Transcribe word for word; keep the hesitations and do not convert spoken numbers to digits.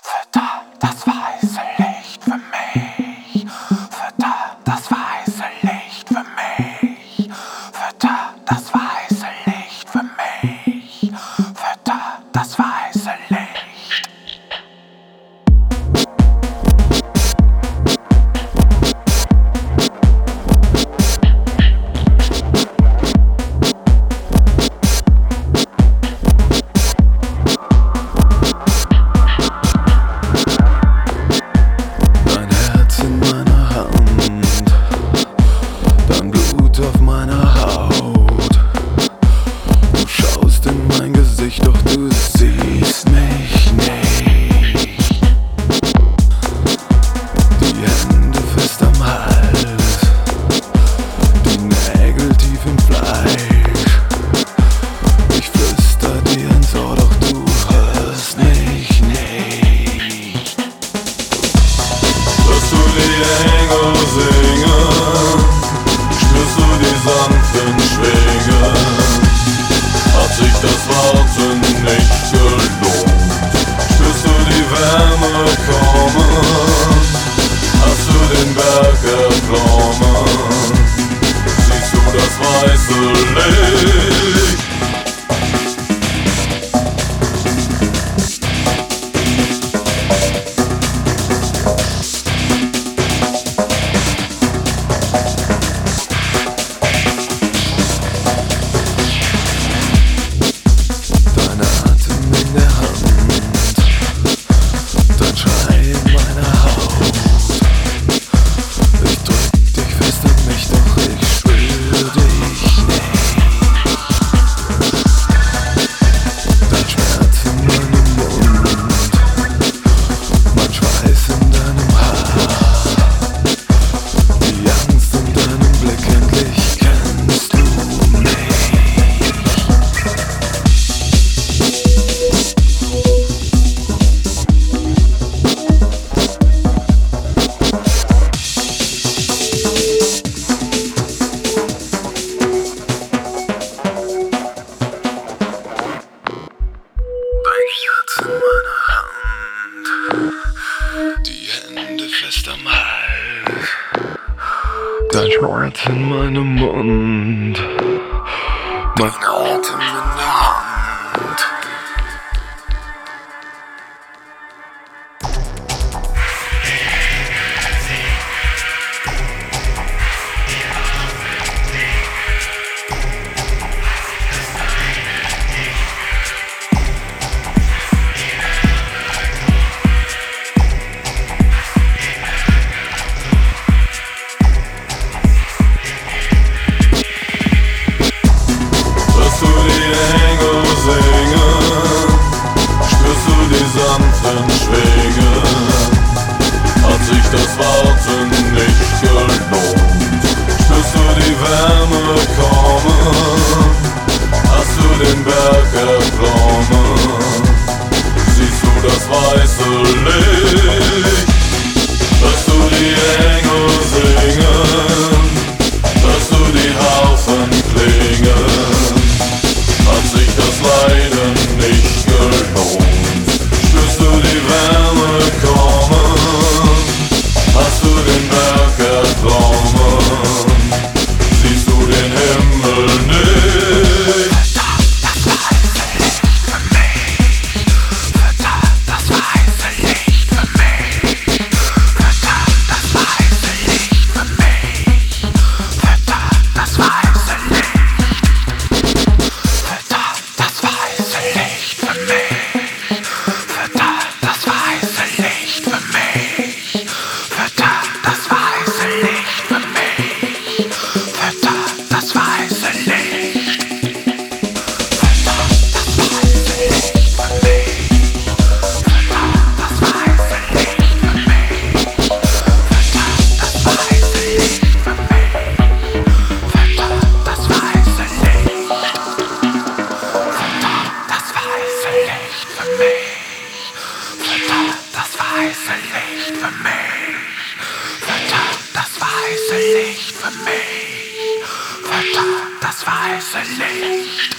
Fütter das weiße Licht für mich. Fütter das weiße Licht für mich. Fütter das weiße Licht für mich. Fütter das weiße Licht. Auf meiner Haut. Du schaust in mein Gesicht, doch du siehst mich nicht. Die Hände fest am Hals, die Nägel tief im Fleisch. Ich flüster dir ins Ohr, doch du hörst mich nicht. Hörst du die Engel singen? Spürst du die sanften Schwinge? Hat sich das Warten nicht gelohnt? Spürst du die Wärme kommen? Hast du den Berg erklommen? Siehst du das weiße Licht? Dein Schmerz in meinem Mund, mein Atem in der Hand. Sanften Schwinge, hat sich das Warten nicht gelohnt? Spürst du die Wärme kommen? Hast du den Berg erklommen? Siehst du das weiße Licht? Hörst du die Engel singen? Hörst du die Harfen klingen? Hat sich das Leiden nicht gelohnt? Spürst du die Wärme kommen? Hast du den Berg erklommen? Siehst du den Himmel nicht? Fütter das weiße Licht für mich. Fütter das weiße Licht für mich. Fütter das weiße Licht. Fütter das weiße Licht für mich. Fütter das weiße Licht für mich. Fütter das weiße Licht für mich. Fütter das weiße Licht. Das weiße Licht für mich. Fütter das weiße Licht für mich. Fütter das weiße Licht.